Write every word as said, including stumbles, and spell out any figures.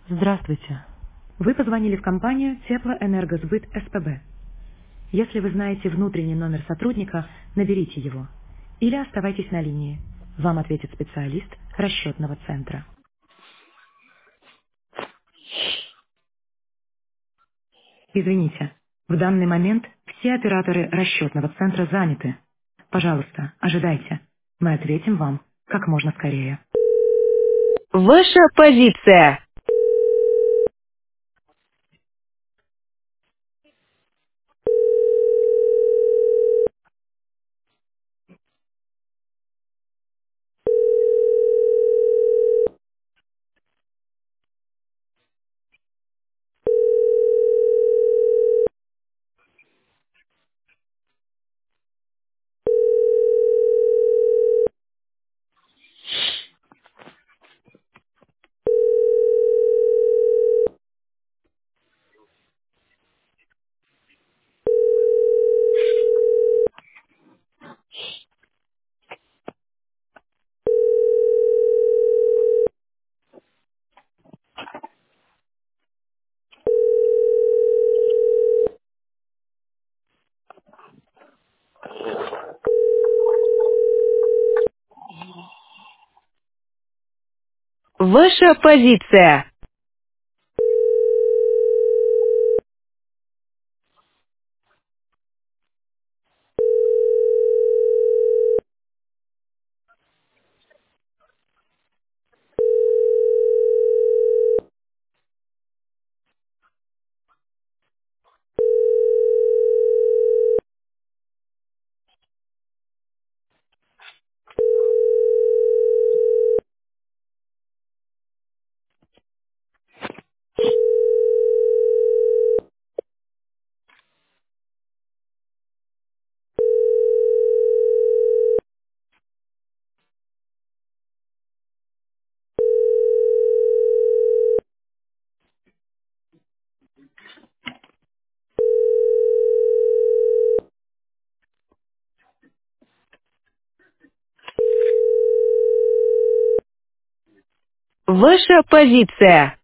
Здравствуйте. Вы позвонили в компанию Теплоэнергосбыт СПБ. Если вы знаете внутренний номер сотрудника, наберите его. Или оставайтесь на линии. Вам ответит специалист расчетного центра. Извините, в данный момент все операторы расчетного центра заняты. Пожалуйста, ожидайте. Мы ответим вам как можно скорее. Ваша позиция. Ваша позиция. Ваша позиция.